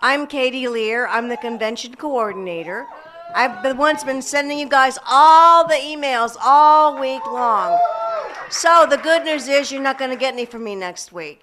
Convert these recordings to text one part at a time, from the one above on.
I'm Katie Lear. I'm the convention coordinator. I've been sending you guys all the emails all week long. So the good news is you're not going to get any from me next week.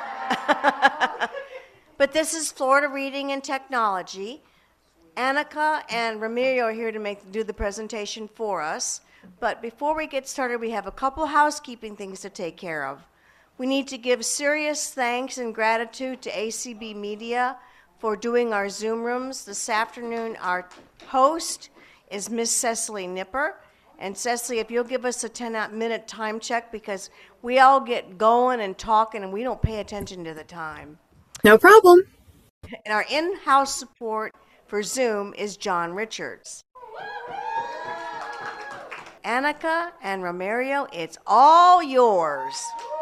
But this is Florida Reading and Technology. Annika and Ramiro are here to do the presentation for us. But before we get started, we have a couple housekeeping things to take care of. We need to give serious thanks and gratitude to ACB Media for doing our Zoom rooms. This afternoon, our host is Miss Cecily Nipper. And Cecily, if you'll give us a 10-minute time check, because we all get going and talking and we don't pay attention to the time. No problem. And our in-house support for Zoom is John Richards. Annika and Romario, it's all yours.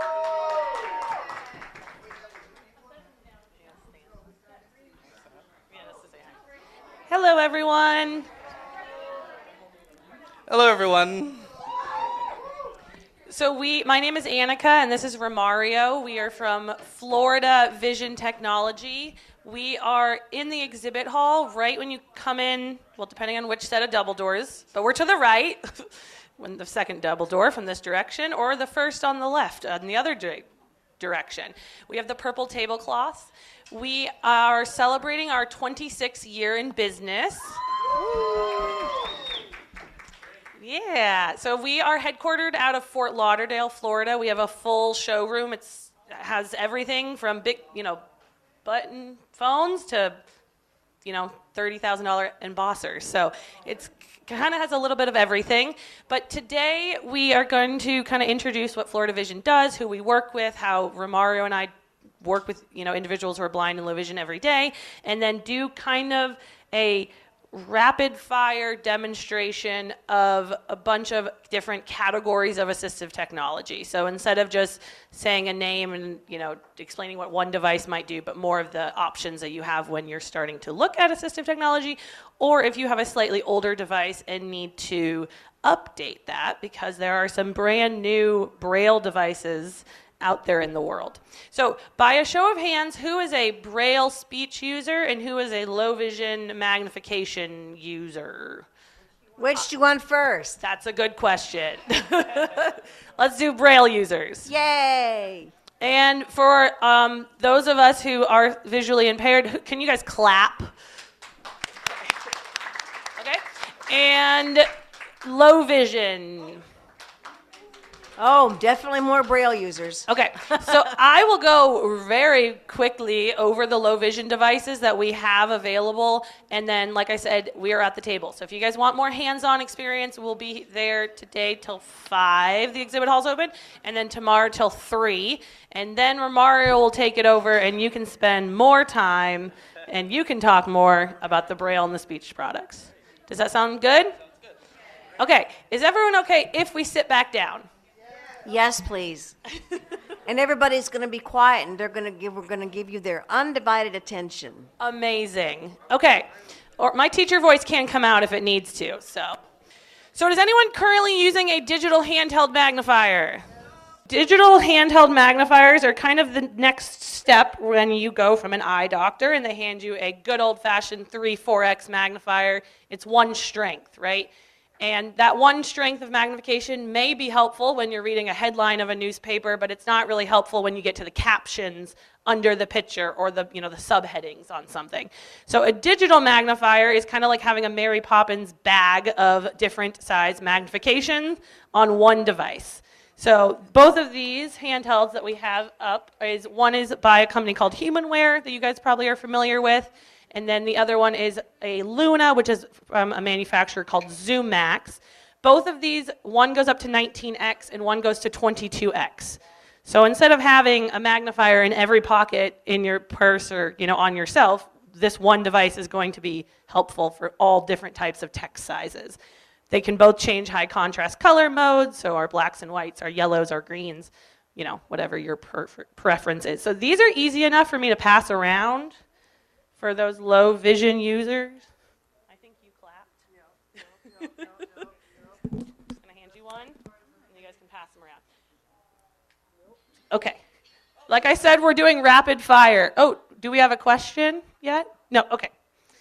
Hello, everyone. Hello, everyone. So my name is Annika, and this is Romario. We are from Florida Vision Technology. We are in the exhibit hall right when you come in, well, depending on which set of double doors, but we're to the right, when the second double door from this direction, or the first on the left, on the other direction. We have the purple tablecloth. We are celebrating our 26th year in business. Yeah, so we are headquartered out of Fort Lauderdale, Florida. We have a full showroom. It has everything from big, button phones to, $30,000 embossers. So it's kind of has a little bit of everything. But today we are going to kind of introduce what Florida Vision does, who we work with, how Romario and I work with individuals who are blind and low vision every day, and then do kind of a rapid fire demonstration of a bunch of different categories of assistive technology. So instead of just saying a name and explaining what one device might do, but more of the options that you have when you're starting to look at assistive technology, or if you have a slightly older device and need to update that, because there are some brand new Braille devices out there in the world. So by a show of hands, who is a Braille speech user and who is a low vision magnification user? Which do you want first? That's a good question. Let's do Braille users. Yay! And for those of us who are visually impaired, can you guys clap? Okay. And low vision. Oh, definitely more Braille users. Okay, so I will go very quickly over the low vision devices that we have available, and then, like I said, we are at the table. So if you guys want more hands-on experience, we'll be there today till 5, the exhibit hall's open, and then tomorrow till 3, and then Romario will take it over, and you can spend more time, and you can talk more about the Braille and the speech products. Does that sound good? Okay, is everyone okay if we sit back down? Yes, please. And everybody's going to be quiet, and we're going to give you their undivided attention. Amazing. Okay. Or my teacher voice can come out if it needs to. So does anyone currently using a digital handheld magnifier? Digital handheld magnifiers are kind of the next step when you go from an eye doctor and they hand you a good old-fashioned 3-4x magnifier. It's one strength, right? And that one strength of magnification may be helpful when you're reading a headline of a newspaper, but it's not really helpful when you get to the captions under the picture or the subheadings on something. So a digital magnifier is kind of like having a Mary Poppins bag of different size magnification on one device. So both of these handhelds that we have up one is by a company called Humanware that you guys probably are familiar with. And then the other one is a Luna, which is from a manufacturer called ZoomMax. Both of these, one goes up to 19x and one goes to 22x. So instead of having a magnifier in every pocket in your purse or on yourself, this one device is going to be helpful for all different types of text sizes. They can both change high contrast color modes, so our blacks and whites, our yellows, our greens, whatever your preference is. So these are easy enough for me to pass around. For those low vision users, I think you clapped. Yeah. I'm going to hand you one, and you guys can pass them around. Okay. Like I said, we're doing rapid fire. Oh, do we have a question yet? No, okay.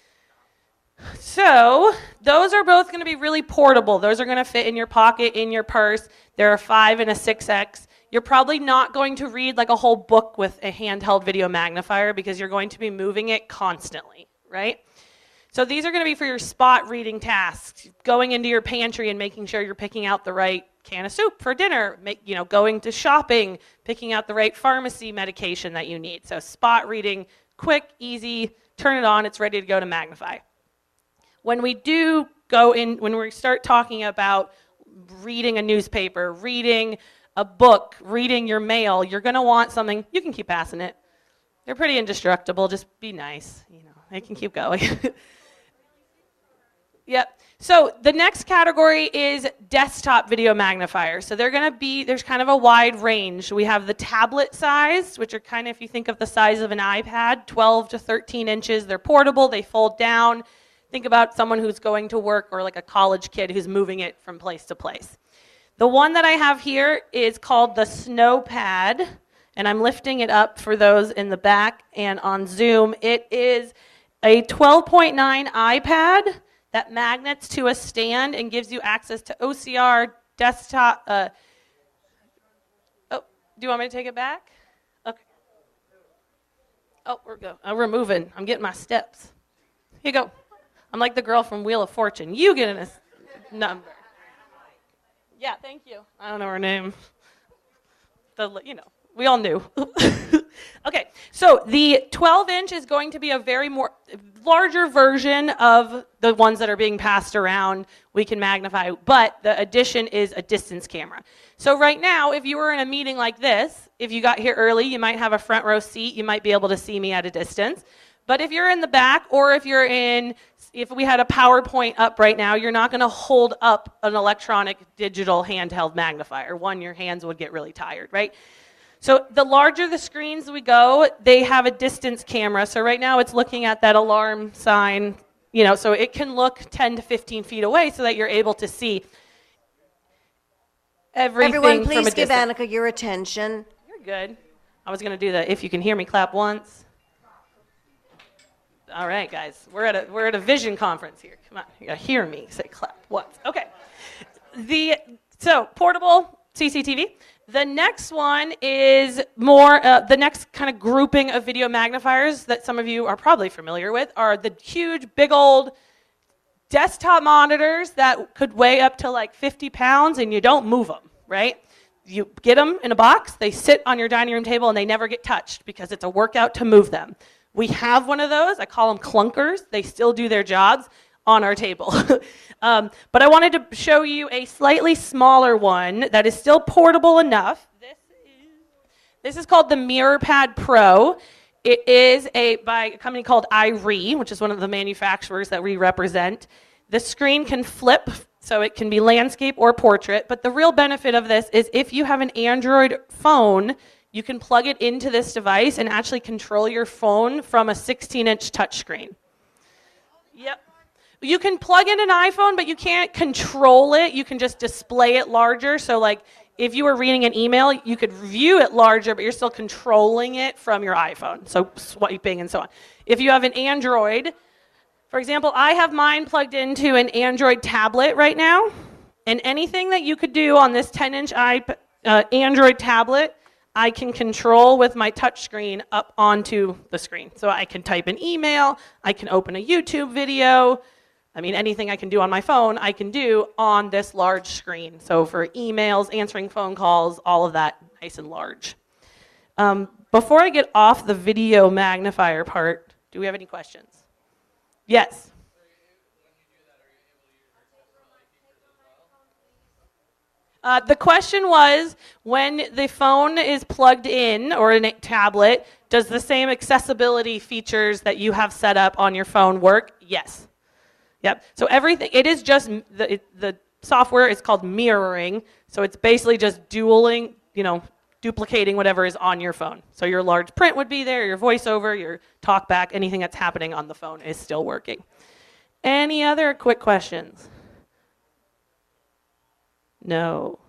So those are both going to be really portable. Those are going to fit in your pocket, in your purse. There are 5 and a 6X. You're probably not going to read like a whole book with a handheld video magnifier because you're going to be moving it constantly, right? So these are going to be for your spot reading tasks, going into your pantry and making sure you're picking out the right can of soup for dinner, going to shopping, picking out the right pharmacy medication that you need. So spot reading, quick, easy, turn it on, it's ready to go to magnify. When we when we start talking about reading a newspaper, reading a book, reading your mail, you're going to want something, you can keep passing it. They're pretty indestructible, just be nice, they can keep going. Yep. So the next category is desktop video magnifiers. So there's kind of a wide range. We have the tablet size, which are kind of, if you think of the size of an iPad, 12 to 13 inches. They're portable, they fold down. Think about someone who's going to work or like a college kid who's moving it from place to place. The one that I have here is called the SnowPad, and I'm lifting it up for those in the back and on Zoom. It is a 12.9 iPad that magnets to a stand and gives you access to OCR, desktop. Do you want me to take it back? Okay. Oh, we're moving. I'm getting my steps. Here you go. I'm like the girl from Wheel of Fortune. You get a number. Yeah, thank you. I don't know her name. We all knew. Okay, so the 12-inch is going to be a very larger version of the ones that are being passed around. We can magnify, but the addition is a distance camera. So right now, if you were in a meeting like this, if you got here early, you might have a front row seat. You might be able to see me at a distance. But if you're in the back, or if we had a PowerPoint up right now, you're not going to hold up an electronic digital handheld magnifier. One, your hands would get really tired, right? So the larger the screens we go, they have a distance camera. So right now it's looking at that alarm sign, so it can look 10 to 15 feet away so that you're able to see everything Everyone, from a please give distance. Annika your attention. You're good. I was going to do the if you can hear me, clap once. All right, guys, we're at a vision conference here. Come on, you gotta hear me say clap once. Okay. So portable CCTV. The next one is more, the next kind of grouping of video magnifiers that some of you are probably familiar with are the huge, big old desktop monitors that could weigh up to like 50 pounds and you don't move them, right? You get them in a box, they sit on your dining room table and they never get touched because it's a workout to move them. We have one of those. I call them clunkers. They still do their jobs on our table. But I wanted to show you a slightly smaller one that is still portable enough. This is called the MirrorPad Pro. It is by a company called iRee, which is one of the manufacturers that we represent. The screen can flip, so it can be landscape or portrait. But the real benefit of this is if you have an Android phone, you can plug it into this device and actually control your phone from a 16-inch touchscreen. Yep. You can plug in an iPhone, but you can't control it. You can just display it larger. So like if you were reading an email, you could view it larger, but you're still controlling it from your iPhone. So swiping and so on. If you have an Android, for example, I have mine plugged into an Android tablet right now. And anything that you could do on this 10-inch Android tablet, I can control with my touch screen up onto the screen. So I can type an email, I can open a YouTube video. I mean, anything I can do on my phone, I can do on this large screen. So for emails, answering phone calls, all of that nice and large. Before I get off the video magnifier part, do we have any questions? Yes. The question was, when the phone is plugged in, or a tablet, does the same accessibility features that you have set up on your phone work? Yes. Yep. So everything, it is just, the software is called mirroring, so it's basically just duplicating whatever is on your phone. So your large print would be there, your voiceover, your talkback, anything that's happening on the phone is still working. Any other quick questions? No.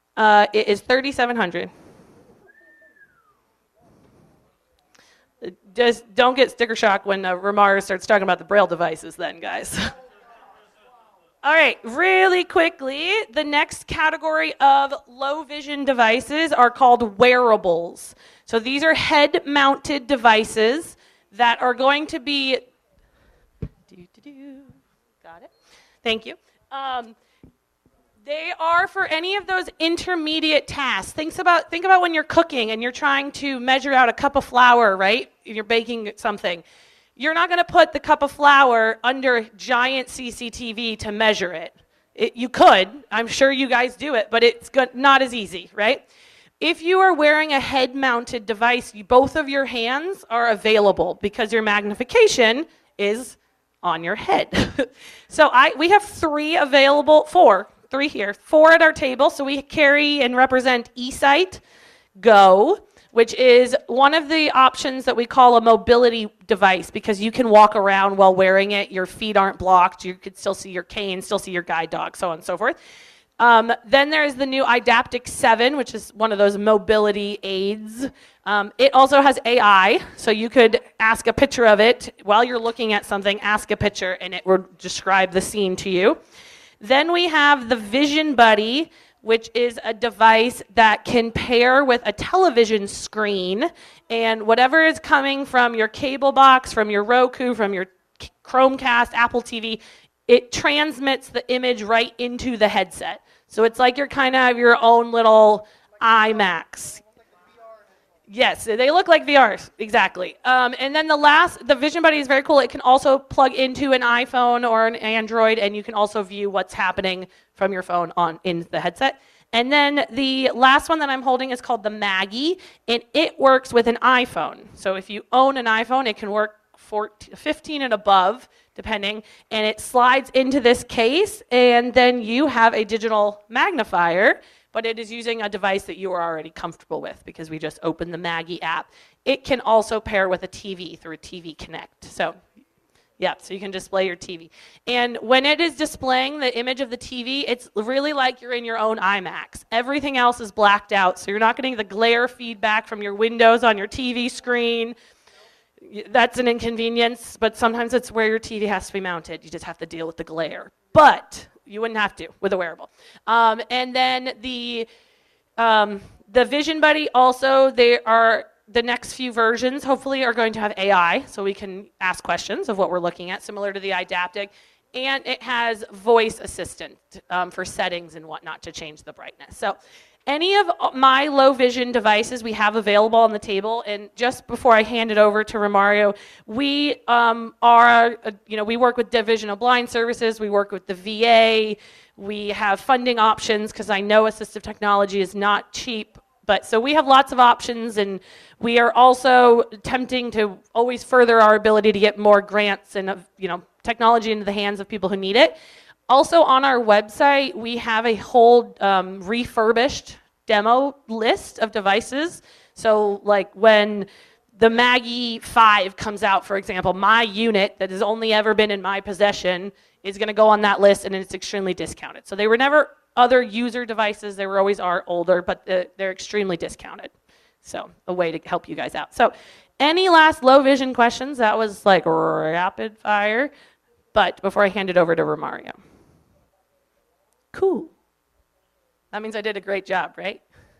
It is $3,700. just don't get sticker shock when Ramar starts talking about the Braille devices then, guys. All right, really quickly, the next category of low vision devices are called wearables. So these are head-mounted devices that are going to be, got it, thank you. They are for any of those intermediate tasks. Think about when you're cooking and you're trying to measure out a cup of flour, right? You're baking something. You're not going to put the cup of flour under giant CCTV to measure it. You could. I'm sure you guys do it, but it's not as easy, right? If you are wearing a head-mounted device, both of your hands are available because your magnification is on your head. So we have three here, four at our table. So we carry and represent eSight Go, which is one of the options that we call a mobility device because you can walk around while wearing it. Your feet aren't blocked. You could still see your cane, still see your guide dog, so on and so forth. Then there's the new Idaptic 7, which is one of those mobility aids. It also has AI, so you could ask a picture of it while you're looking at something, ask a picture, and it will describe the scene to you. Then we have the Vision Buddy, which is a device that can pair with a television screen, and whatever is coming from your cable box, from your Roku, from your Chromecast, Apple TV, it transmits the image right into the headset. So it's like you're kind of have your own little IMAX. Yes, they look like VRs, exactly. And then the Vision Buddy is very cool. It can also plug into an iPhone or an Android, and you can also view what's happening from your phone in the headset. And then the last one that I'm holding is called the Maggie, and it works with an iPhone. So if you own an iPhone, it can work 15 and above, depending, and it slides into this case, and then you have a digital magnifier, but it is using a device that you are already comfortable with because we just opened the Maggie app. It can also pair with a TV through a TV Connect. So, yeah, so you can display your TV. And when it is displaying the image of the TV, it's really like you're in your own IMAX. Everything else is blacked out, so you're not getting the glare feedback from your windows on your TV screen. That's an inconvenience, but sometimes it's where your TV has to be mounted. You just have to deal with the glare. But you wouldn't have to with a wearable. And then the Vision Buddy also, the next few versions hopefully are going to have AI, so we can ask questions of what we're looking at, similar to the Idaptic. And it has voice assistant for settings and whatnot to change the brightness. So any of my low vision devices we have available on the table, and just before I hand it over to Romario, we we work with Division of Blind Services, we work with the VA, we have funding options because I know assistive technology is not cheap, but so we have lots of options, and we are also attempting to always further our ability to get more grants and technology into the hands of people who need it. Also on our website, we have a whole refurbished demo list of devices. So like when the Maggie 5 comes out, for example, my unit that has only ever been in my possession is going to go on that list, and it's extremely discounted. So they were never other user devices. They were always older, but they're extremely discounted. So a way to help you guys out. So any last low vision questions? That was like rapid fire. But before I hand it over to Romario. Cool. That means I did a great job, right?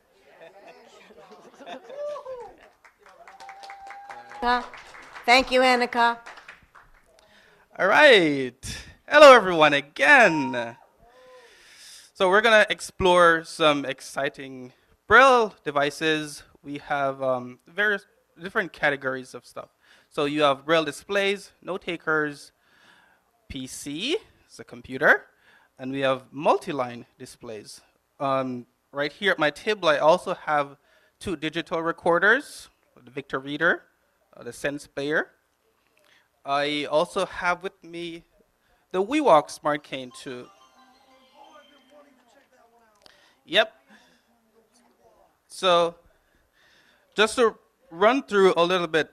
Thank you, Annika. All right. Hello, everyone, again. So we're going to explore some exciting Braille devices. We have various different categories of stuff. So you have Braille displays, note takers, PC, it's a computer, and we have multi-line displays. Right here at my table, I also have 2 digital recorders, the Victor Reader, the Sense Player. I also have with me the WeWalk Smart Cane too. Yep. So just to run through a little bit,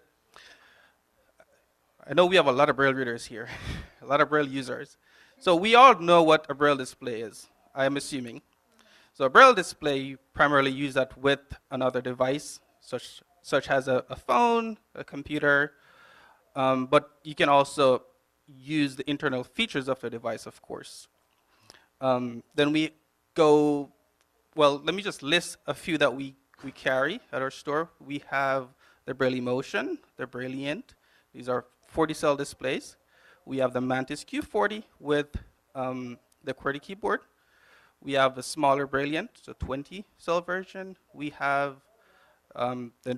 I know we have a lot of Braille readers here, a lot of Braille users. So we all know what a Braille display is, I am assuming. So a Braille display, you primarily use that with another device, such such as a phone, a computer, but you can also use the internal features of the device, of course. Then we go, well, let me just list a few that we carry at our store. We have the Braille Emotion, the Brailliant. These are 40-cell displays. We have the Mantis Q40 with the QWERTY keyboard. We have the smaller Brailliant, so 20-cell version. We have the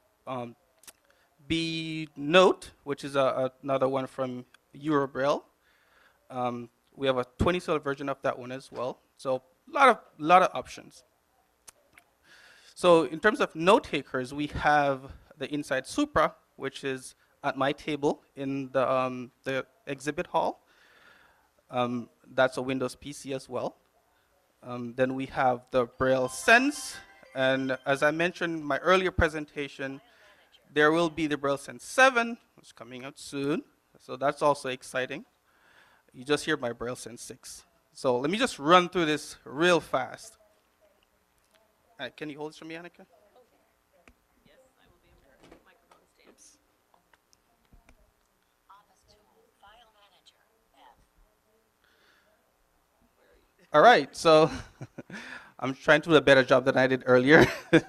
B Note, which is another one from Eurobraille. We have a 20-cell version of that one as well. So a lot of options. So in terms of note takers, we have the Insight Supra, which is at my table in the exhibit hall. That's a Windows PC as well. Then we have the Braille Sense, and as I mentioned in my earlier presentation, there will be the Braille Sense 7, which is coming out soon. So that's also exciting. You just hear my Braille Sense 6. So let me just run through this real fast. Can you hold this for me, Annika? Yes, I will be able to microphone stamps. Office tool, file manager, F. All right, so I'm trying to do a better job than I did earlier.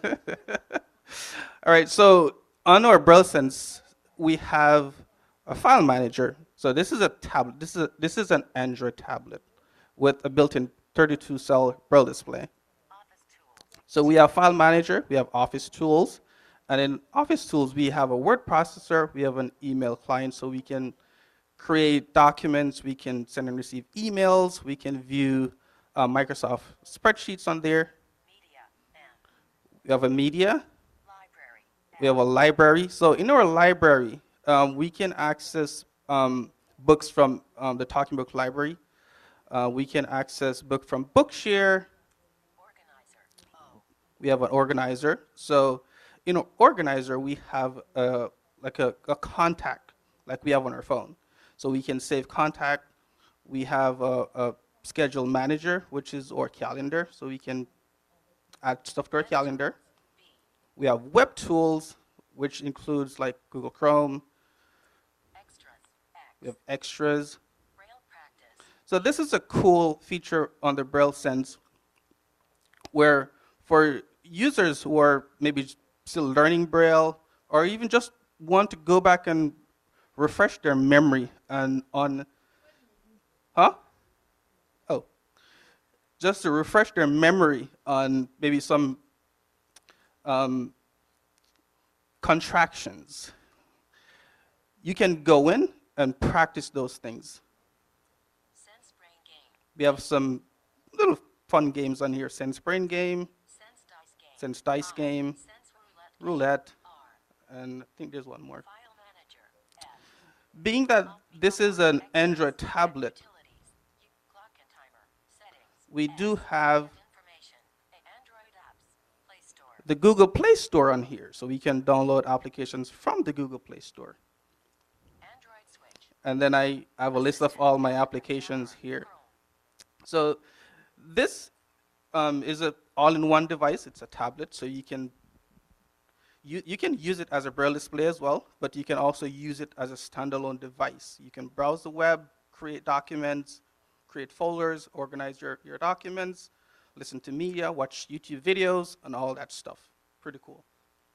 All right, so on our Braille Sense, we have a file manager. So this is a tablet. This is an Android tablet with a built-in 32-cell Braille display. Office tools, So we have File Manager, we have Office Tools, and in Office Tools we have a word processor, we have an email client, so we can create documents, we can send and receive emails, we can view Microsoft spreadsheets on there. media, M. We have a media, Library, we have a library. So in our library, we can access books from the Talking Book Library. We can access books from Bookshare. organizer, O. We have an organizer. So in an organizer, we have like a contact, like we have on our phone. So we can save contact. We have a schedule manager, which is our calendar. So we can add stuff to our calendar. B. We have web tools, which includes like Google Chrome. Extras, X. We have extras. Braille practice, So this is a cool feature on the Braille Sense where for users who are maybe still learning Braille or even just want to go back and refresh their memory and just to refresh their memory on maybe some contractions. You can go in and practice those things. Sense brain game, We have some little fun games on here. Sense Brain Game, sense dice game, Sense Dice I. Game, Sense Roulette, R. and I think there's one more. File manager, F. Being that this is an Extras, Android tablet, utilities, clock and timer, settings, we S. do have information, Android apps, Play Store, the Google Play Store on here, so we can download applications from the Google Play Store. Android switch, And then I have a list of all my applications here. Chrome, So this is an all-in-one device. It's a tablet, so you can use it as a Braille display as well, but you can also use it as a standalone device. You can browse the web, create documents, create folders, organize your documents, listen to media, watch YouTube videos, and all that stuff. Pretty cool.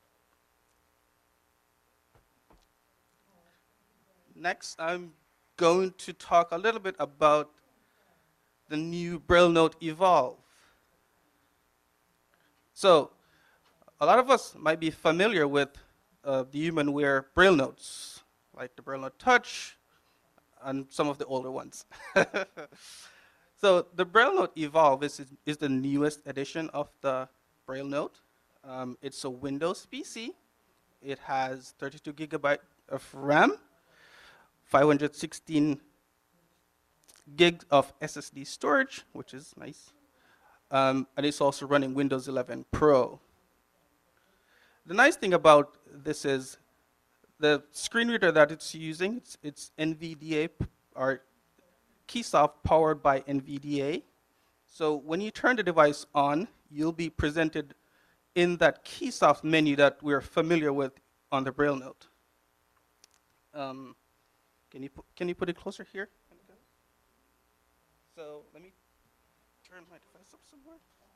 Next, I'm going to talk a little bit about the new Braille Note Evolve. So, a lot of us might be familiar with the HumanWare Braille Notes, like the Braille Note Touch and some of the older ones. So, the Braille Note Evolve is the newest edition of the Braille Note. It's a Windows PC. It has 32 gigabyte of RAM, 516 gigs of SSD storage, which is nice. And it's also running Windows 11 Pro. The nice thing about this is the screen reader that it's using, it's NVDA or Keysoft powered by NVDA. So when you turn the device on, you'll be presented in that Keysoft menu that we're familiar with on the Braille note. Can you put it closer here? So let me turn my device up somewhere.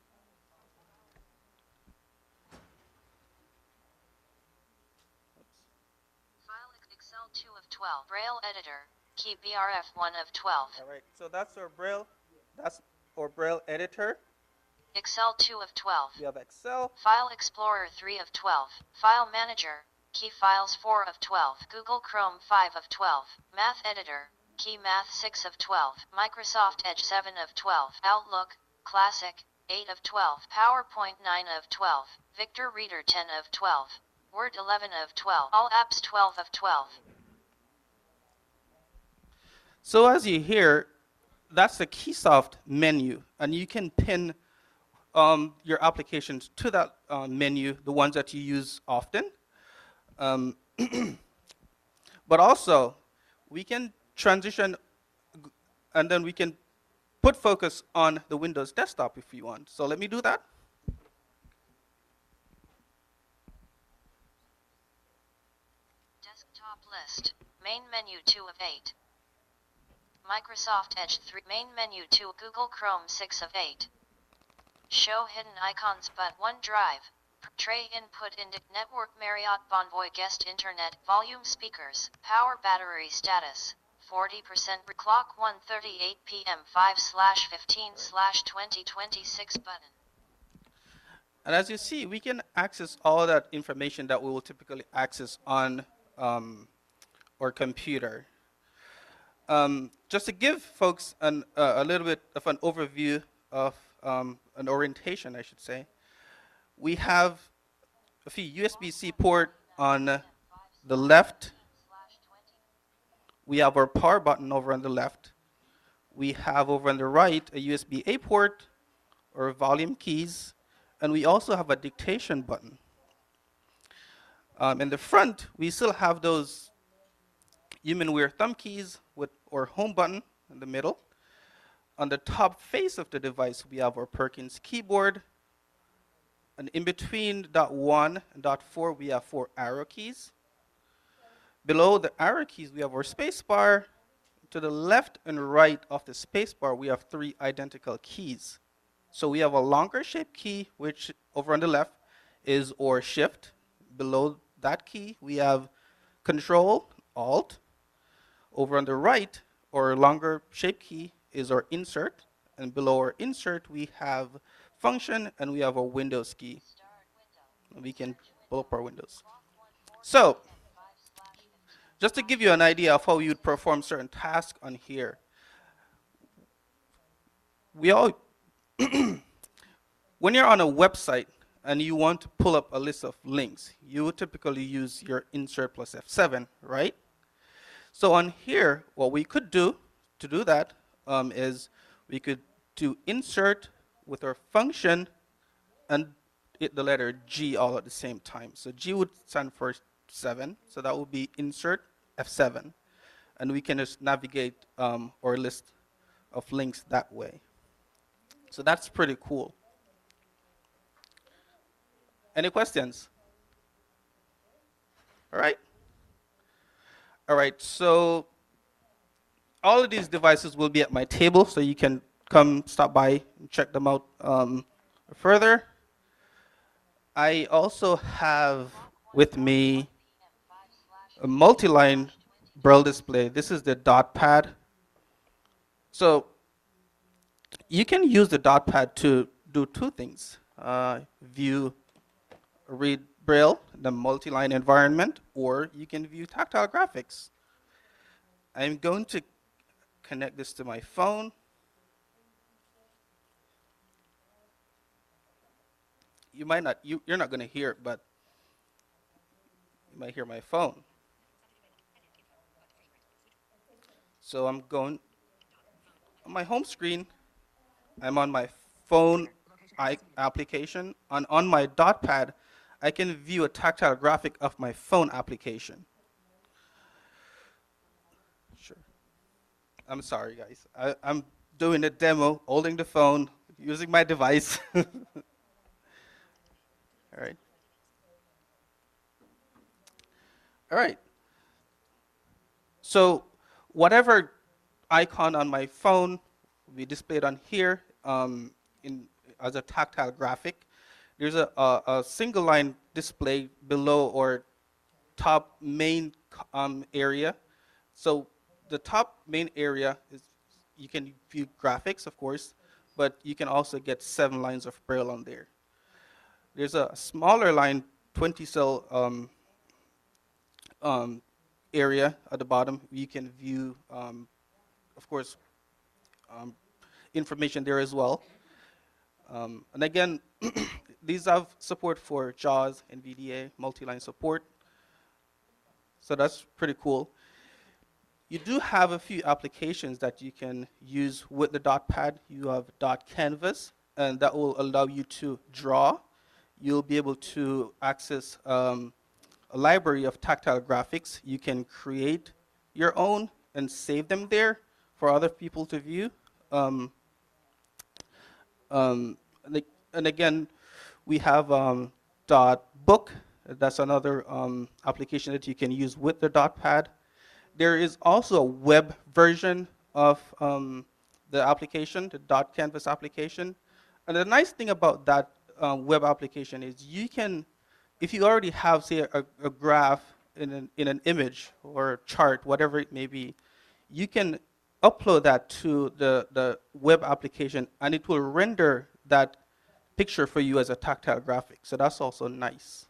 File Excel 2 of 12. Braille editor. Key BRF 1 of 12. All right, so that's our Braille editor. Excel 2 of 12. We have Excel. File Explorer 3 of 12. File Manager. Key Files 4 of 12. Google Chrome 5 of 12. Math Editor. Key Math 6 of 12. Microsoft Edge 7 of 12. Outlook. Classic 8 of 12. PowerPoint 9 of 12. Victor Reader 10 of 12. Word 11 of 12. All Apps 12 of 12. So as you hear, that's the Keysoft menu, and you can pin your applications to that menu, the ones that you use often. But also, we can transition, and then we can put focus on the Windows desktop if you want. So let me do that. Desktop list. Main menu 2 of 8. Microsoft Edge 3. Main menu 2. Google Chrome 6 of 8. Show hidden icons but OneDrive. Tray input network Marriott Bonvoy guest internet volume speakers power battery status 40% clock 1:38 p.m. 5/15/2026 button. And as you see, we can access all that information that we will typically access on our computer. Just to give folks a little bit of an overview of an orientation, I should say, we have a few USB-C port on the left. We have our power button over on the left. We have over on the right a USB-A port or volume keys, and we also have a dictation button. In the front, we still have those human-wear thumb keys with our home button in the middle. On the top face of the device, we have our Perkins keyboard. And in between .1 and .4, we have 4 arrow keys. Below the arrow keys, we have our space bar. To the left and right of the space bar, we have 3 identical keys. So we have a longer shape key, which over on the left is our shift. Below that key, we have Control, Alt. Over on the right, our longer shape key is our insert. And below our insert, we have function, and we have our Windows key. We can pull up our windows. So, just to give you an idea of how you would perform certain tasks on here, when you're on a website and you want to pull up a list of links, you would typically use your insert plus F7, right? So on here, what we could do to do that is we could do insert with our function and hit the letter G all at the same time. So G would stand for 7, so that would be insert F7. And we can just navigate our list of links that way. So that's pretty cool. Any questions? All right. All right, so all of these devices will be at my table, so you can come stop by and check them out further. I also have with me a multi-line Braille display. This is the dot pad. So you can use the dot pad to do 2 things. View, read Braille, the multi-line environment, or you can view tactile graphics. I'm going to connect this to my phone. You might not, you're not going to hear it, but you might hear my phone. So I'm going on my home screen. I'm on my phone application. On my dot pad, I can view a tactile graphic of my phone application. Sure. I'm sorry, guys. I'm doing a demo, holding the phone, using my device. All All right. So whatever icon on my phone will be displayed on here as a tactile graphic. There's a single line display below or top main area. So the top main area is you can view graphics, of course, but you can also get 7 lines of Braille on there. There's a smaller line, 20 cell area at the bottom. You can view, of course, information there as well. And again, these have support for JAWS, NVDA, multi-line support. So that's pretty cool. You do have a few applications that you can use with the DotPad. You have Dot Canvas, and that will allow you to draw. You'll be able to access a library of tactile graphics. You can create your own and save them there for other people to view. And again, we have Dot Book. That's another application that you can use with the DotPad. There is also a web version of the application, the Dot Canvas application. And the nice thing about that web application is you can, if you already have, say, a graph in an image or a chart, whatever it may be, you can upload that to the web application, and it will render that picture for you as a tactile graphic. So that's also nice.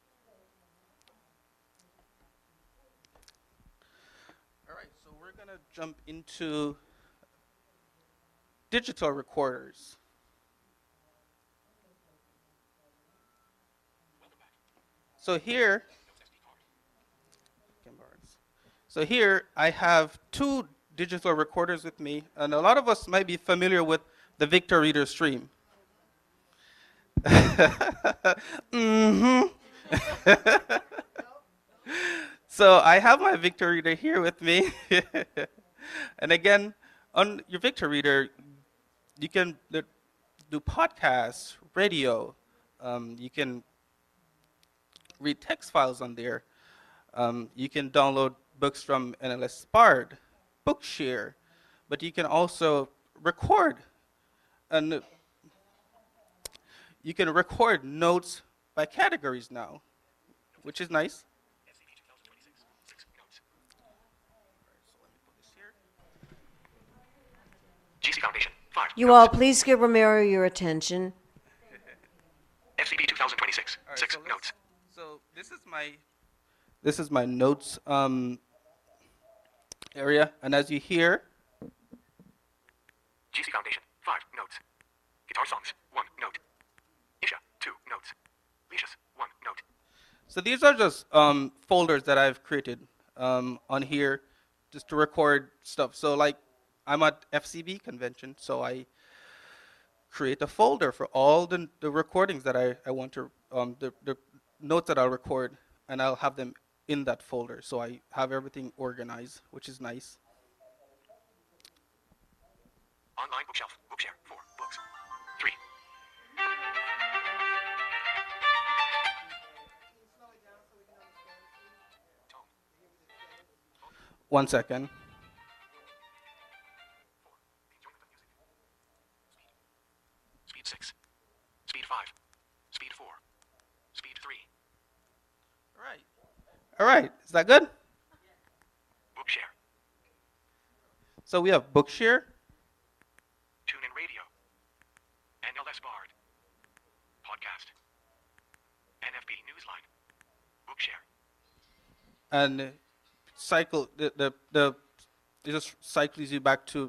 All right, so we're going to jump into digital recorders. So here I have 2 digital recorders with me, and a lot of us might be familiar with the Victor Reader Stream. So I have my Victor Reader here with me. And again, on your Victor Reader, you can do podcasts, radio, you can read text files on there. You can download books from NLS Bard, Bookshare, but you can also record. And you can record notes by categories now, which is nice. GC Foundation, 5. You all, please give Ramiro your attention. FCP 2026, All right, 6 so notes. So this is my notes area, and as you hear, GC Foundation, 5 notes. Guitar songs, 1 note. Isha, 2 notes. Licious, 1 note. so these are just folders that I've created on here just to record stuff. So like I'm at FCB convention, so I create a folder for all the recordings that I want to, the notes that I'll record, and I'll have them in that folder. So I have everything organized, which is nice. Online bookshelf, Bookshare, 4 books. 3. Tone. 1 second. Speed 6. Speed 5. Speed 4. Speed 3. All right, is that good? Bookshare. So we have Bookshare. TuneIn Radio. NLS Bard. Podcast. NFB Newsline. Bookshare. And cycle it just cycles you back to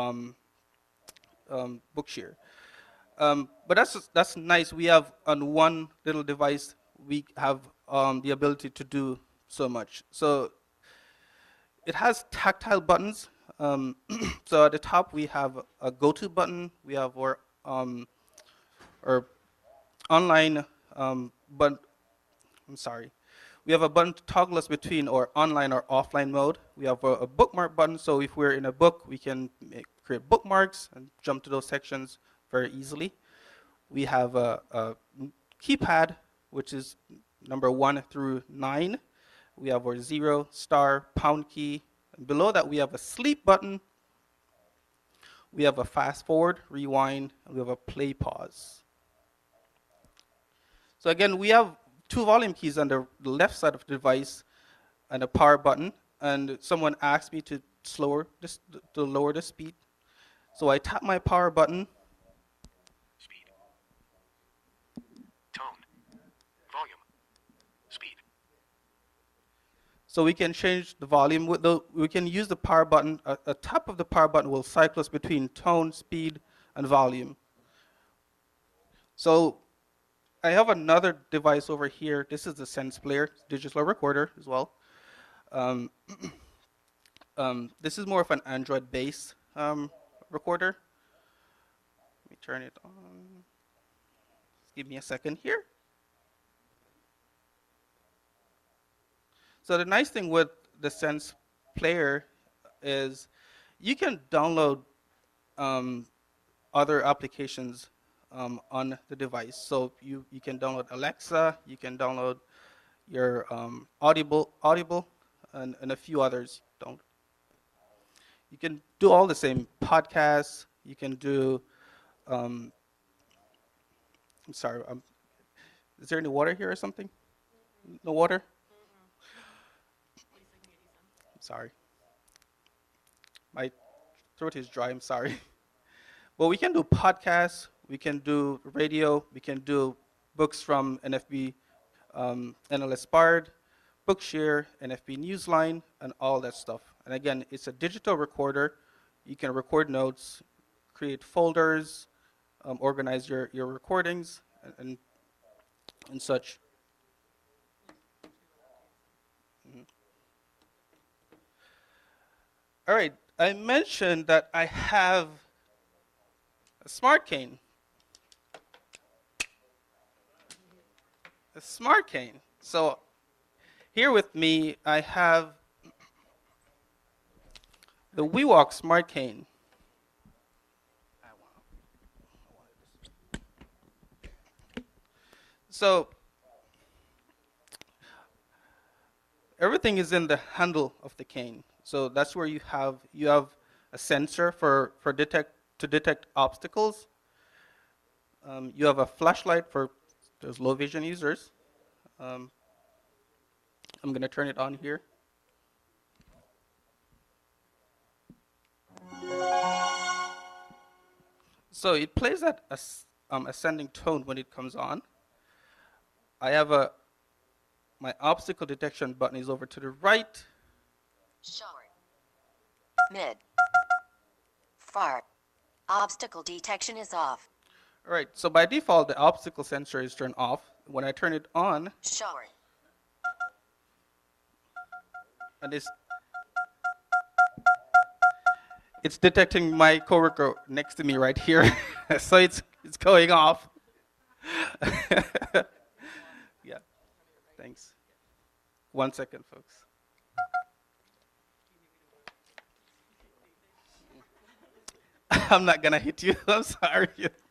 Bookshare. But that's nice. We have on one little device we have the ability to do so much. So it has tactile buttons. So at the top we have a go-to button. We have our online button. I'm sorry. We have a button to toggle us between our online or offline mode. We have a bookmark button. So if we're in a book, we can create bookmarks and jump to those sections very easily. We have a keypad, which is number 1 through 9. we have our 0, star, pound key. And below that, we have a sleep button. We have a fast forward, rewind, and we have a play pause. So again, we have 2 volume keys on the left side of the device and a power button. And someone asked me to lower the speed. So I tap my power button. Speed. Tone. Volume. Speed. So we can change the volume. We can use the power button. A tap of the power button will cycle us between tone, speed, and volume. So I have another device over here. This is the Sense Player, digital recorder as well. This is more of an Android-based recorder. Let me turn it on. Give me a second here. So the nice thing with the Sense Player is you can download other applications on the device. So you can download Alexa, you can download your Audible, and a few others. You can do all the same podcasts. You can do. I'm sorry. Is there any water here or something? No water. I'm sorry. My throat is dry. I'm sorry. But we can do podcasts. We can do radio. We can do books from NFB, NLS Bard, Bookshare, NFB Newsline, and all that stuff. And again, it's a digital recorder. You can record notes, create folders, organize your recordings, and such. Mm-hmm. All right, I mentioned that I have a smart cane. A smart cane. So here with me, I have the WeWalk Smart Cane. So everything is in the handle of the cane. So that's where you have a sensor to detect obstacles. You have a flashlight for those low vision users. I'm going to turn it on here. So it plays at ascending tone when it comes on. I have my obstacle detection button is over to the right. Short. Mid. Far. Obstacle detection is off. All right, so by default, the obstacle sensor is turned off. When I turn it on, Short. and it's detecting my coworker next to me right here. So it's going off. Yeah, thanks. 1 second, folks. I'm not gonna hit you. I'm sorry.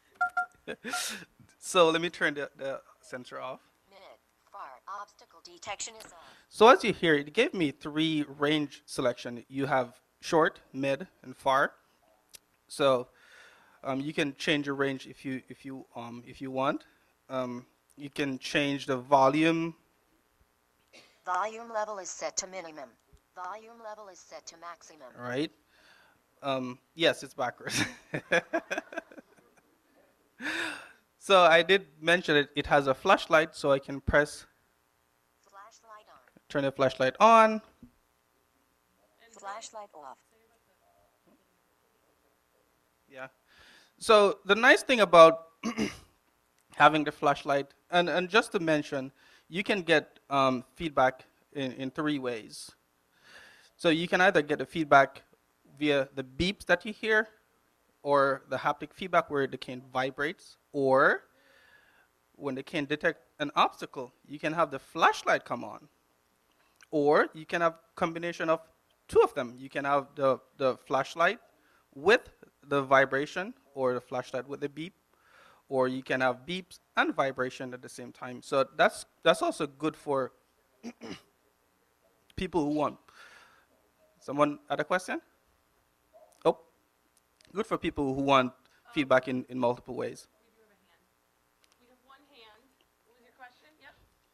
So let me turn the sensor off. Mid. Far. Obstacle detection is off. So as you hear, it gave me 3 range selection. You have short, mid, and far. So you can change your range if you want. You can change the volume. Volume level is set to minimum. Volume level is set to maximum. Right. Yes, it's backwards. So I did mention it has a flashlight, so I can press, Flashlight on. turn the flashlight on. Flashlight off. Yeah. So the nice thing about having the flashlight, and just to mention, you can get feedback in 3 ways. So you can either get the feedback via the beeps that you hear, or the haptic feedback where the cane vibrates, or when the cane detects an obstacle, you can have the flashlight come on. Or you can have a combination of 2 of them. You can have the flashlight with the vibration, or the flashlight with the beep, or you can have beeps and vibration at the same time. So that's also good for people who want. Someone had a question? Oh, good for people who want feedback in multiple ways. We have one hand. What was your question? Yep.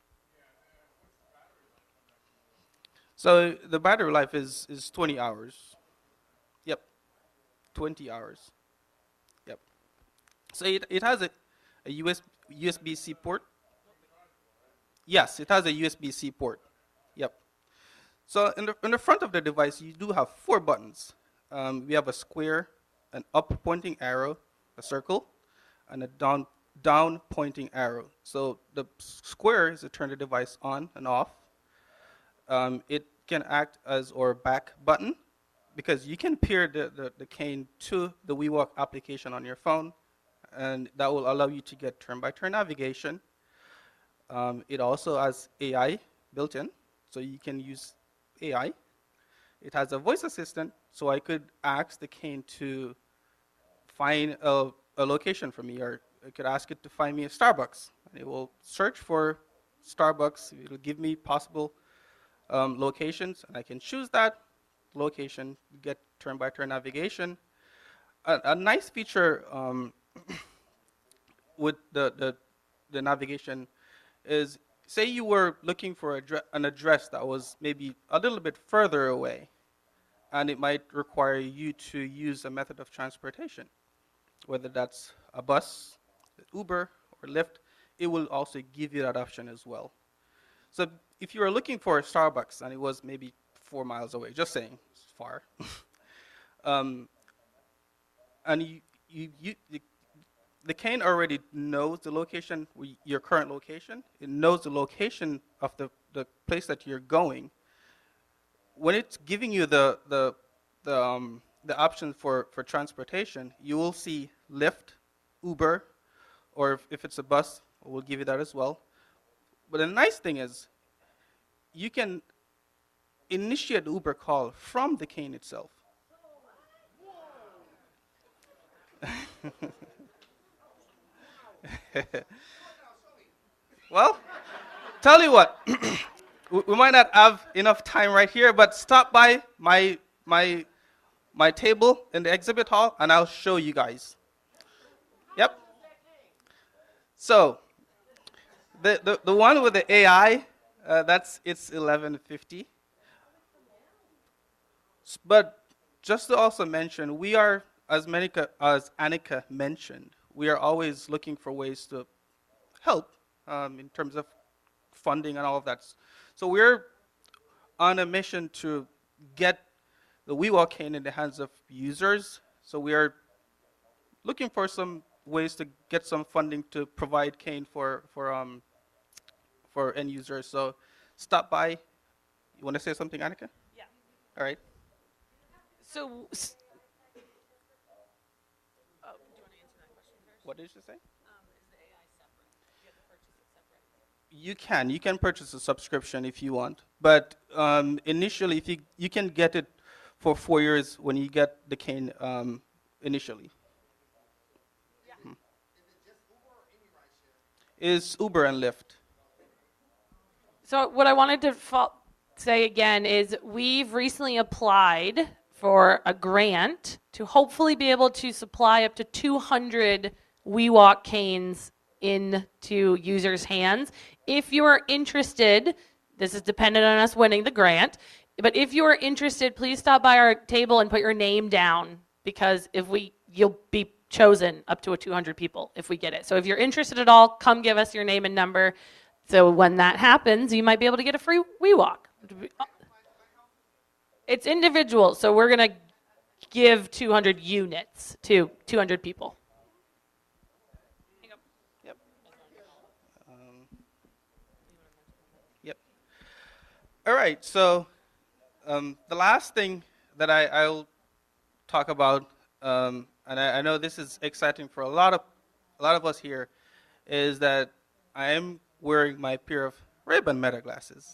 So the battery life is 20 hours. Yep, 20 hours. Yep. So it has a USB-C port. Yes, it has a USB-C port. Yep. So in the front of the device, you do have 4 buttons. We have a square, an up pointing arrow, a circle, and a down pointing arrow. So the square is to turn the device on and off. It can act as our back button, because you can pair the cane to the WeWalk application on your phone, and that will allow you to get turn-by-turn navigation. It also has AI built in, so you can use AI. It has a voice assistant, so I could ask the cane to find a location for me, or I could ask it to find me a Starbucks. And it will search for Starbucks. It will give me possible locations, and I can choose that location, get turn-by-turn navigation. A nice feature with the navigation is, say you were looking for an address that was maybe a little bit further away, and it might require you to use a method of transportation, whether that's a bus, Uber, or Lyft. It will also give you that option as well. So if you were looking for a Starbucks and it was maybe 4 miles away, just saying, it's far, and the cane already knows the location, your current location. It knows the location of the place that you're going. When it's giving you the option for transportation, you will see Lyft, Uber, or if it's a bus, we'll give you that as well. But the nice thing is, you can initiate the Uber call from the cane itself. Well, tell you what, we might not have enough time right here, but stop by my table in the exhibit hall, and I'll show you guys. Yep. So the one with the AI, it's 1150. But just to also mention, we are, as Annika mentioned, we are always looking for ways to help in terms of funding and all of that. So we're on a mission to get the WeWalk cane in the hands of users. So we are looking for some ways to get some funding to provide cane for end users. So stop by. You want to say something, Annika? Yeah. All right. So, do you want to answer that question first? What did you say? Is the AI separate? You have to purchase it separately. You can purchase a subscription if you want, but initially, if you can get it for 4 years when you get the cane initially. Yeah. Is it just Uber or any ride share? Is Uber and Lyft. So what I wanted to say again is we've recently applied for a grant to hopefully be able to supply up to 200 WeWalk canes into users' hands. If you are interested, this is dependent on us winning the grant, but if you are interested, please stop by our table and put your name down, because you'll be chosen up to 200 people if we get it. So if you're interested at all, come give us your name and number. So when that happens, you might be able to get a free WeWalk. It's individual, so we're going to give 200 units to 200 people. Yep. Yep. All right, so the last thing that I'll talk about, and I know this is exciting for a lot of us here, is that I am wearing my pair of Ray-Ban Meta glasses.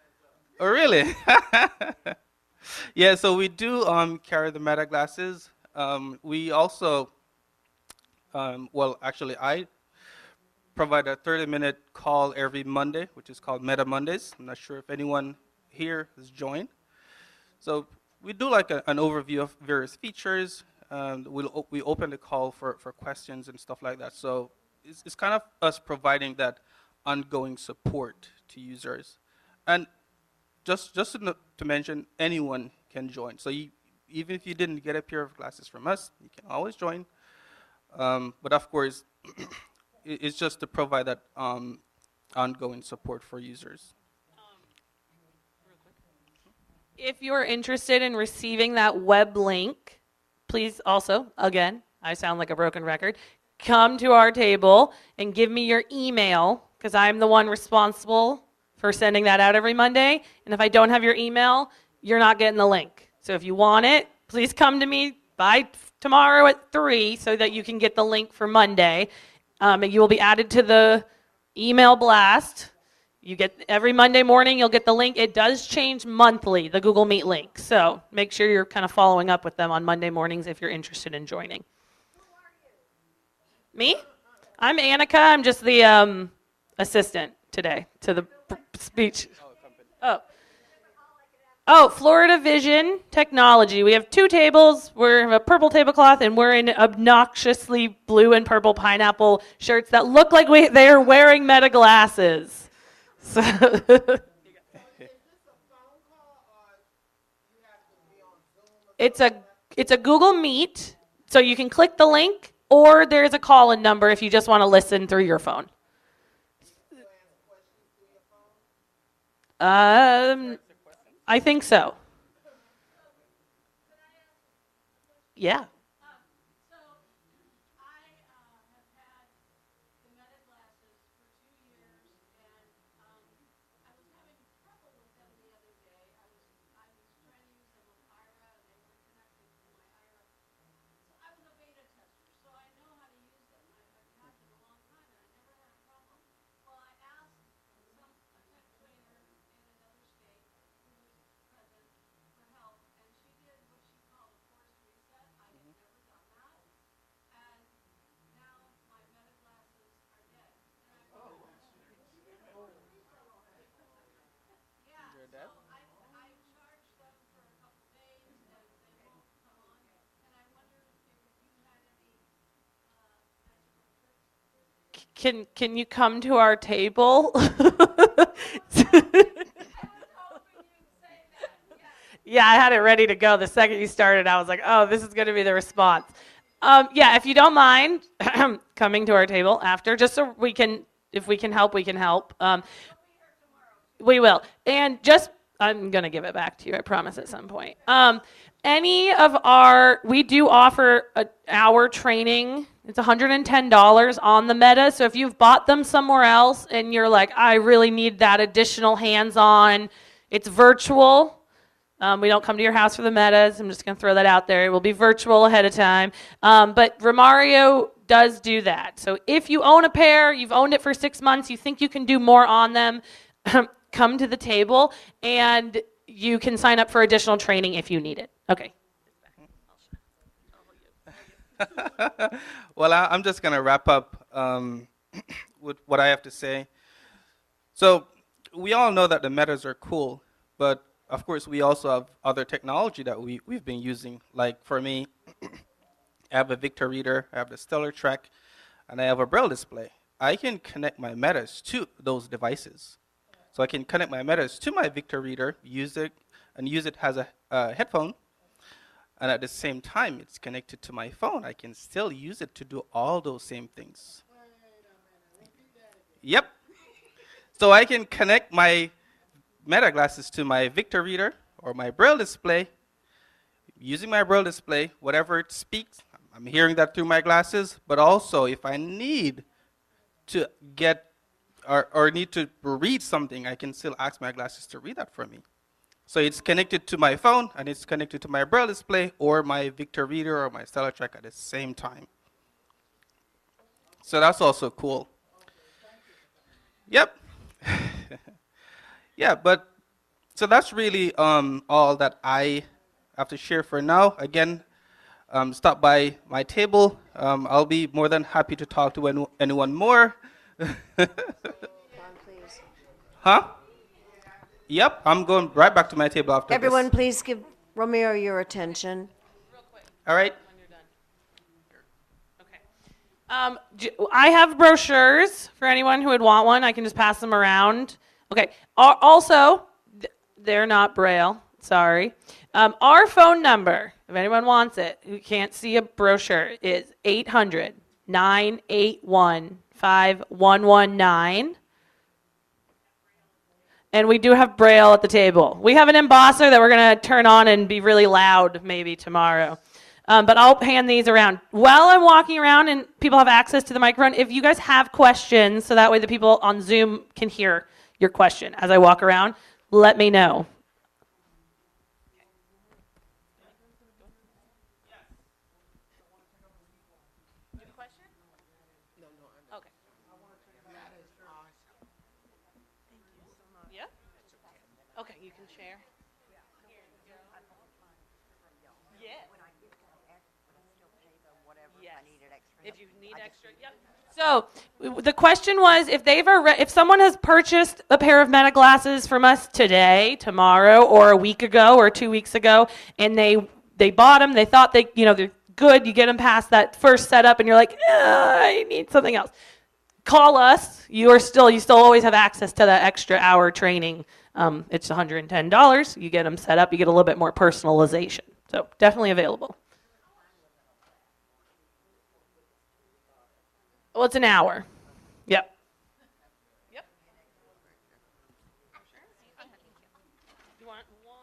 Oh, really? Yeah, so we do carry the Meta glasses, We also, well, actually, I provide a 30-minute call every Monday, which is called Meta Mondays. I'm not sure if anyone here has joined. So we do like an overview of various features. We open the call for questions and stuff like that. So it's kind of us providing that ongoing support to users. And just to mention, anyone can join. So even if you didn't get a pair of glasses from us, you can always join. But of course, it's just to provide that ongoing support for users. If you're interested in receiving that web link, please also, again, I sound like a broken record, come to our table and give me your email, because I'm the one responsible for sending that out every Monday. And if I don't have your email, you're not getting the link. So if you want it, please come to me by tomorrow at 3 so that you can get the link for Monday. And you will be added to the email blast. You get every Monday morning, you'll get the link. It does change monthly, the Google Meet link. So make sure you're kind of following up with them on Monday mornings if you're interested in joining. Me? I'm Annika. I'm just the assistant today to the speech. Oh, Florida Vision Technology. We have 2 tables. We have a purple tablecloth, and we're in obnoxiously blue and purple pineapple shirts that look like they are wearing Meta glasses. So it's a Google Meet, so you can click the link, or there's a call-in number if you just want to listen through your phone. I think so. Yeah. Can you come to our table? Yeah, I had it ready to go. The second you started, I was like, oh, this is going to be the response. Yeah, if you don't mind coming to our table after, just so we can, if we can help, we can help. We will. And just, I'm going to give it back to you, I promise, at some point. We do offer an hour training. It's $110 on the Meta. So if you've bought them somewhere else and you're like, I really need that additional hands-on, it's virtual. We don't come to your house for the Metas. I'm just going to throw that out there. It will be virtual ahead of time. But Remario does do that. So if you own a pair, you've owned it for 6 months, you think you can do more on them, come to the table, and you can sign up for additional training if you need it. Okay. Well, I'm just going to wrap up with what I have to say. So we all know that the Metas are cool, but of course we also have other technology that we've been using. Like for me, I have a Victor Reader, I have the Stellar Trek, and I have a Braille display. I can connect my Metas to those devices. So I can connect my Metas to my Victor Reader, use it as a headphone, and at the same time, it's connected to my phone. I can still use it to do all those same things. Yep. So I can connect my Meta glasses to my Victor Reader or my Braille display. Using my Braille display, whatever it speaks, I'm hearing that through my glasses. But also, if I need to get or need to read something, I can still ask my glasses to read that for me. So it's connected to my phone, and it's connected to my Braille display or my Victor Reader or my Stellar Trek at the same time. So that's also cool. Yep. Yeah, but so that's really all that I have to share for now. Again, stop by my table. I'll be more than happy to talk to anyone more. Huh? Yep, I'm going right back to my table after Everyone, this. please give Romeo your attention. All right. I have brochures for anyone who would want one. I can just pass them around. Okay. Also, they're not Braille. Sorry. Our phone number, if anyone wants it, who can't see a brochure, is 800-981-5119. And we do have Braille at the table. We have an embosser that we're going to turn on and be really loud maybe tomorrow. But I'll hand these around. While I'm walking around and people have access to the microphone, if you guys have questions, so that way the people on Zoom can hear your question as I walk around, let me know. Okay, you can share. If you need extra, yep. So the question was, if someone has purchased a pair of Meta glasses from us today, tomorrow, or a week ago, or 2 weeks ago, and they bought them, they thought they're good. You get them past that first setup, and you're like, I need something else. Call us. You still always have access to that extra hour training. It's $110. You get them set up. You get a little bit more personalization. So definitely available. Well, it's an hour. Yep. Yep. You want one?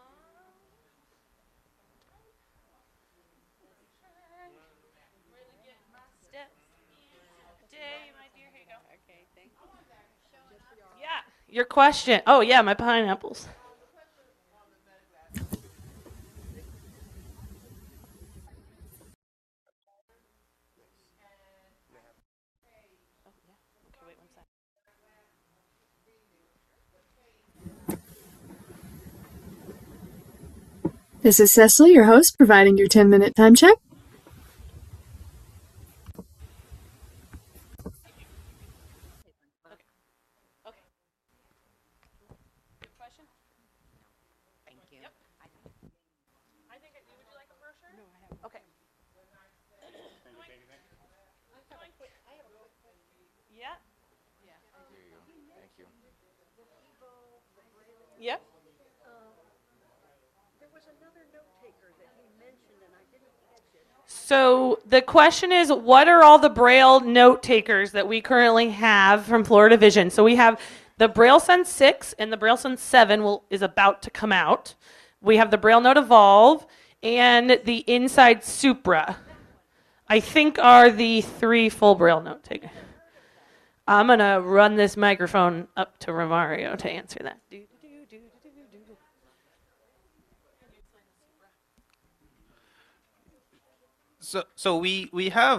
Really get my steps today, my dear. Here you go. Okay, thank you. Yeah. Your question. Oh, yeah, my pineapples. This is Cecily, your host, providing your 10-minute time check. Okay. Good question? Thank you. Yep. I think would you like a brochure? No, I have. Okay. Yeah. Thank you. Yep. So the question is, what are all the Braille note takers that we currently have from Florida Vision? So we have the Braille Sense 6 and the Braille Sense 7 is about to come out. We have the Braille Note Evolve and the Inside Supra. I think are the 3 full Braille note takers. I'm going to run this microphone up to Romario to answer that. So we have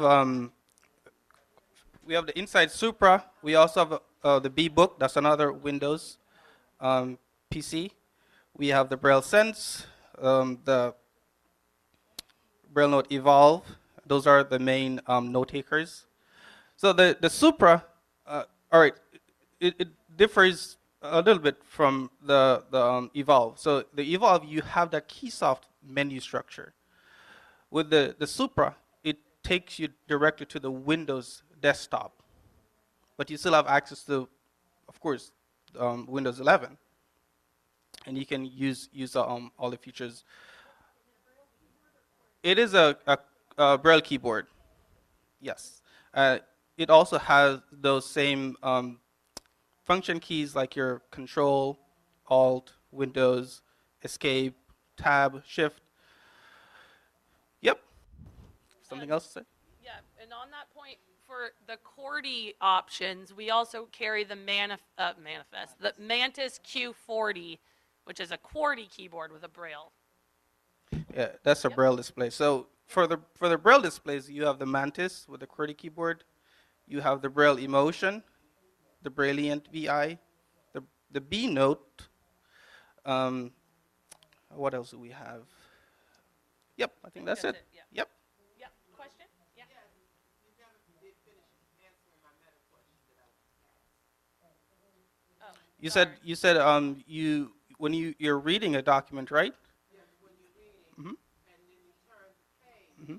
the Inside Supra. We also have the B-Book. That's another Windows PC. We have the Braille Sense, the Braille Note Evolve. Those are the main note takers. So the Supra, all right, it differs a little bit from the Evolve. So the Evolve, you have that Keysoft menu structure. With the Supra, it takes you directly to the Windows desktop. But you still have access to, of course, Windows 11. And you can use all the features. It is a Braille keyboard, yes. It also has those same function keys like your Control, Alt, Windows, Escape, Tab, Shift. Yep. Something else to say? Yeah, and on that point, for the QWERTY options, we also carry the the Mantis Q40, which is a QWERTY keyboard with a Braille. Yeah, that's a Braille display. So for the Braille displays, you have the Mantis with the QWERTY keyboard. You have the Braille Emotion, the Brailliant BI, the B Note. What else do we have? Yep, I think that's it. Yeah. Yep. You said you when you're reading a document, right? Hmm. Hmm.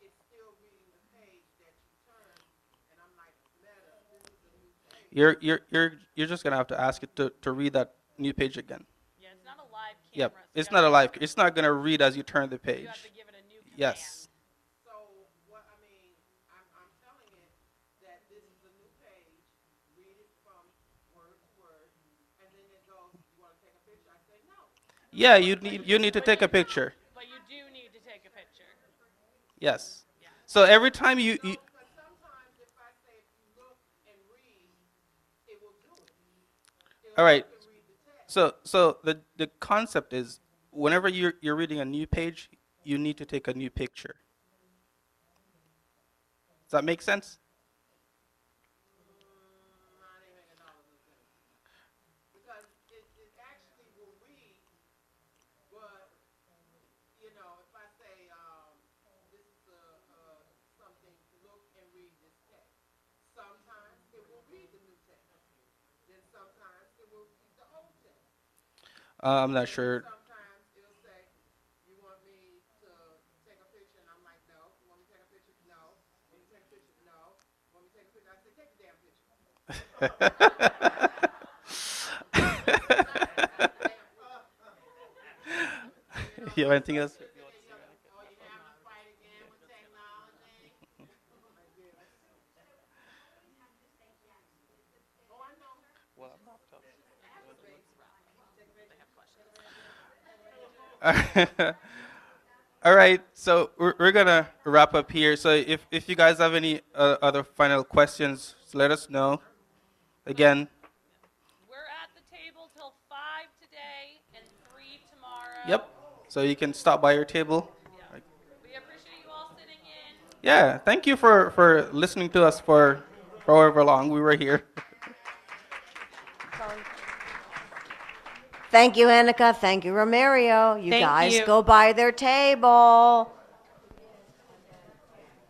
You're just gonna have to ask it to read that new page again. Yeah, it's not a live camera. Yep. so It's you not a have live. It's not gonna read as you turn the to- You have page. to give it a new command. Yes. Yeah, you need to take a picture. But you do need to take a picture. Yes. So every time you all right. So the concept is whenever you're reading a new page, you need to take a new picture. Does that make sense? I'm not sure. You have anything else? All right, so we're gonna wrap up here. So if you guys have any other final questions, let us know. Again, We're at the table till 5 today and 3 tomorrow. yep. So you can stop by your table. We appreciate you all sitting in. Yeah, thank you for listening to us for however long we were here. Thank you, Annika. Thank you, Romario. You Thank guys you. go by their table.